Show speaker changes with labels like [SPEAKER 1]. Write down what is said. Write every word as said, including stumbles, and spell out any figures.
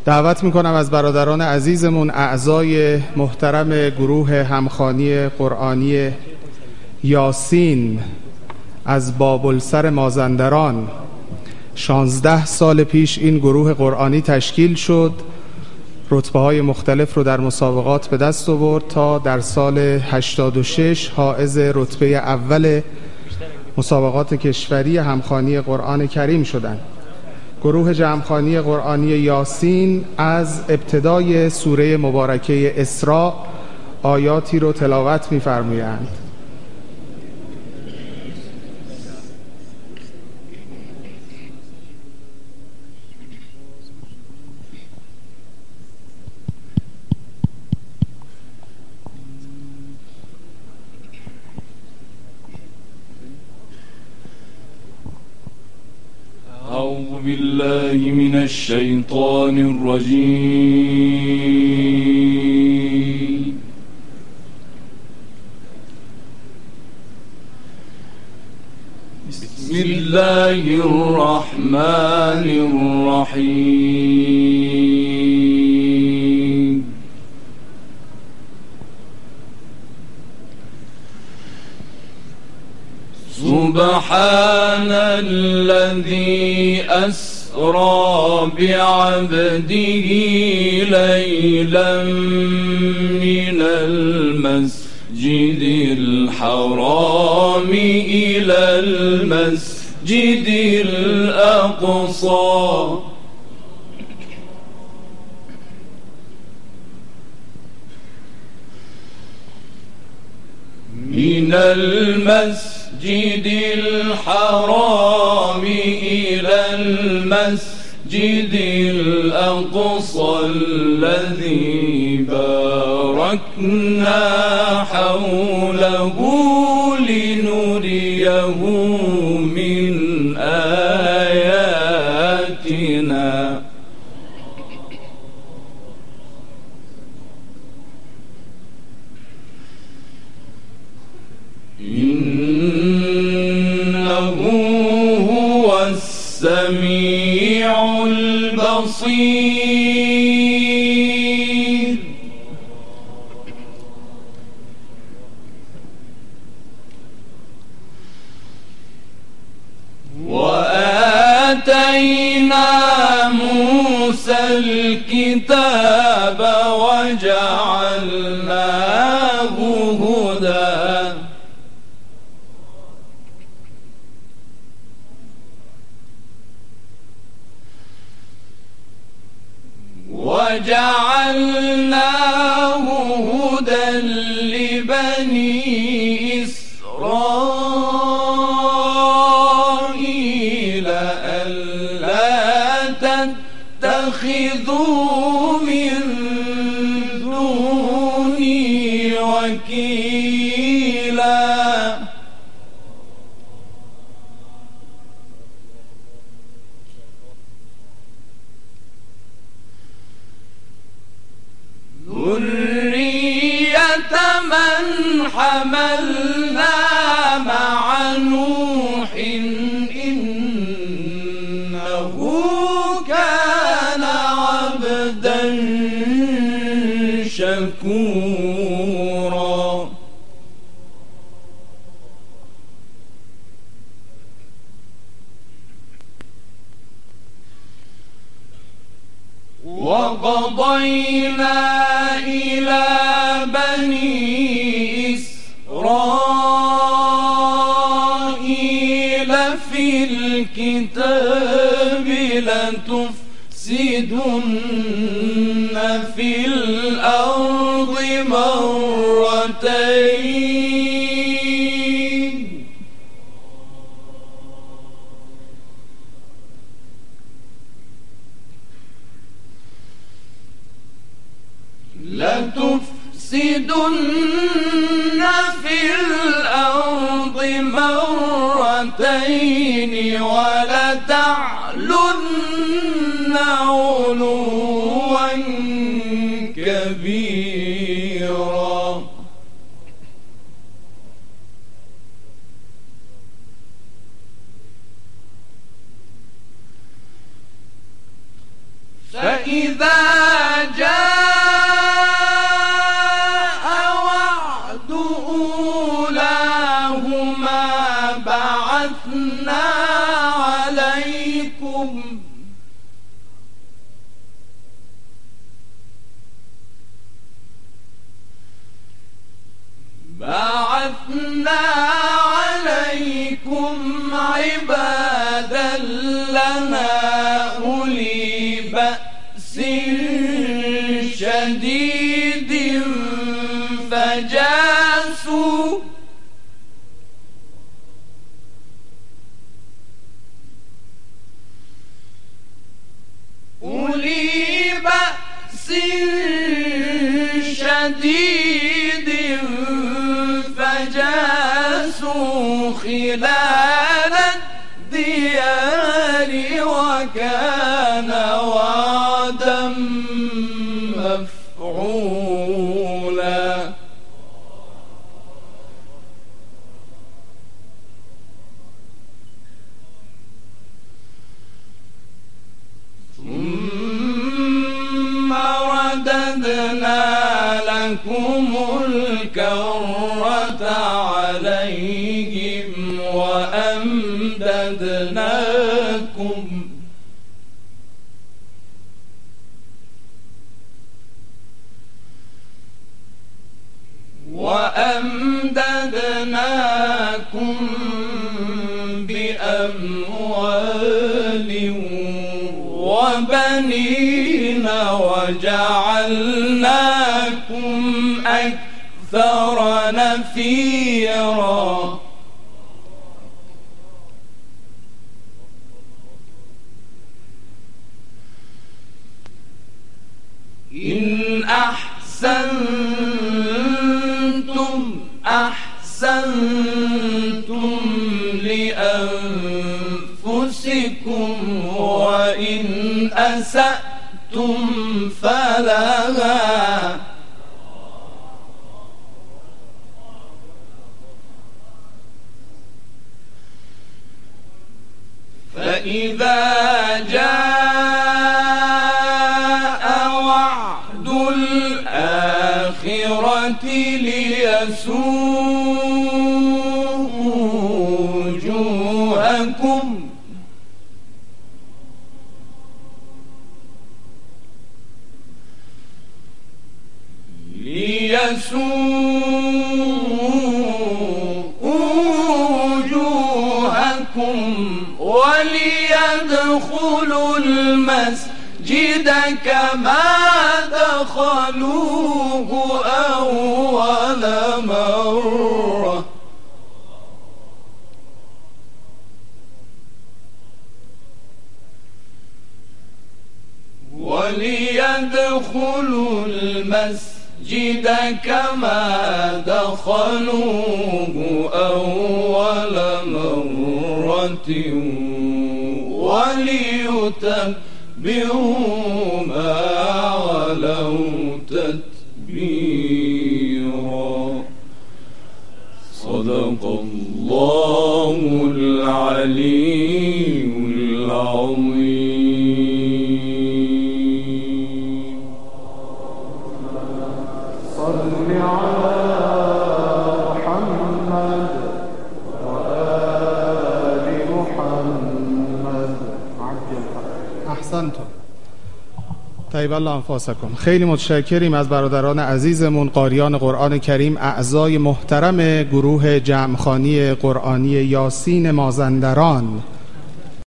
[SPEAKER 1] دعوت میکنم از برادران عزیزمون اعضای محترم گروه همخوانی قرآنی یاسین از بابلسر مازندران. شانزده سال پیش این گروه قرآنی تشکیل شد، رتبه های مختلف رو در مسابقات به دست آورد تا در سال هشتاد و شش حائز رتبه اول مسابقات کشوری همخوانی قرآن کریم شدند. گروه جمعخوانی قرآنی یاسین از ابتدای سوره مبارکه اسراء آیاتی رو تلاوت می‌فرمایند.
[SPEAKER 2] أعوذ بالله من الشيطان الرجيم. بسم الله الرحمن الرحيم. سبحان الذي أسرى بعبده ليلا من المسجد الحرام إلى المسجد الأقصى من المسجد المسجد الحرام إلى المسجد الأقصى الذي باركنا حوله لنريه من آياتنا السميع البصير. وآتينا موسى الكتاب وجعلناه هدى وجعلناه هدى لبني إسرائيل ألا تتخذوا من دوني وكيلا. ذرية من حملنا مع نوح إنه كان عبدا شكورا. وقضينا إلى بني إسرائيل في الكتاب لتفسدن في الأرض مرتين لتفسدن في الأرض مرتين ولتعلن علوا كبيرا. فإذا فإذا جاء وعد أولاهما بعثنا عليكم بعثنا عليكم عبادا لنا أولي بأس شديد فجاسوا أولي بأس شديد فجاسوا خلال الديار وكان وعدا مفعولا ثم رددنا لكم الكرة عليهم وأمددناكم وأمددناكم بأموال وبنين وجعلناكم أكثر نفيرا إن أحسنتم أحسنتم لأنفسكم وإن أسأتم فلها فإذا جاء وعد الآخرة ليسوءوا وجوهكم ليسوءوا وجوهكم وليدخلوا المسجد كما دخلوه أول مرة وليدخلوا المسجد كما دخلوه أول مرة وليتبروا ما علوا تتبيرا. صدق الله العلي العظيم.
[SPEAKER 1] صل على محمد وآل محمد. احسنتم. طیب الله انفاسکم. خیلی متشکریم از برادران عزیزمون قاریان قرآن کریم، اعضای محترم گروه جمعخوانی قرآنی یاسین مازندران.